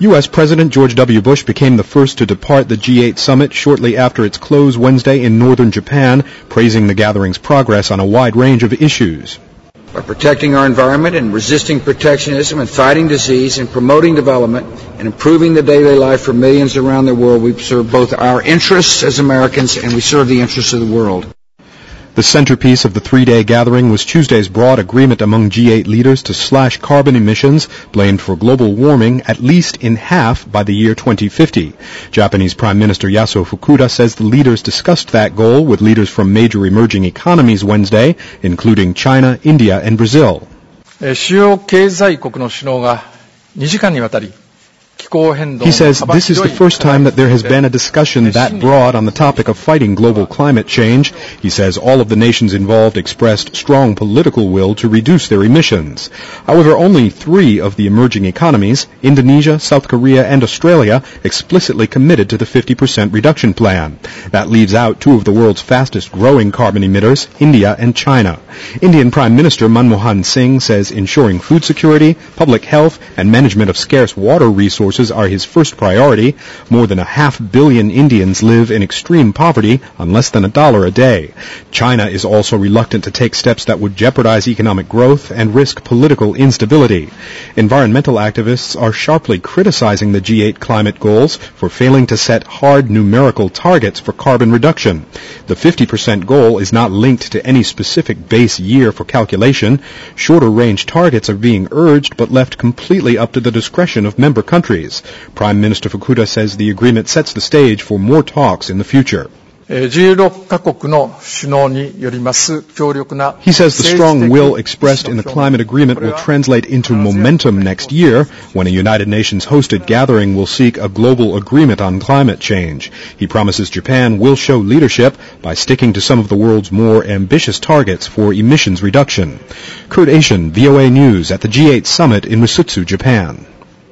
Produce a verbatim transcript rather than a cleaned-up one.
U S. President George W. Bush became the first to depart the G eight summit shortly after its close Wednesday in northern Japan, praising the gathering's progress on a wide range of issues. By protecting our environment and resisting protectionism and fighting disease and promoting development and improving the daily life for millions around the world, we serve both our interests as Americans and we serve the interests of the world. The centerpiece of the three-day gathering was Tuesday's broad agreement among G eight leaders to slash carbon emissions blamed for global warming at least in half by the year twenty fifty. Japanese Prime Minister Yasuo Fukuda says the leaders discussed that goal with leaders from major emerging economies Wednesday, including China, India, and Brazil. 主要経済国の首脳がにじかんにわたり He says this is the first time that there has been a discussion that broad on the topic of fighting global climate change. He says all of the nations involved expressed strong political will to reduce their emissions. However, only three of the emerging economies, Indonesia, South Korea, and Australia, explicitly committed to the fifty percent reduction plan. That leaves out two of the world's fastest growing carbon emitters, India and China. Indian Prime Minister Manmohan Singh says ensuring food security, public health, and management of scarce water resources are his first priority. More than a half billion Indians live in extreme poverty on less than a dollar a day. China is also reluctant to take steps that would jeopardize economic growth and risk political instability. Environmental activists are sharply criticizing the G eight climate goals for failing to set hard numerical targets for carbon reduction. The fifty percent goal is not linked to any specific base year for calculation. Shorter range targets are being urged but left completely up to the discretion of member countries. Prime Minister Fukuda says the agreement sets the stage for more talks in the future. He says the strong will expressed in the climate agreement will translate into momentum next year when a United Nations-hosted gathering will seek a global agreement on climate change. He promises Japan will show leadership by sticking to some of the world's more ambitious targets for emissions reduction. Kurt Asian, V O A News at the G eight summit in Risutsu, Japan.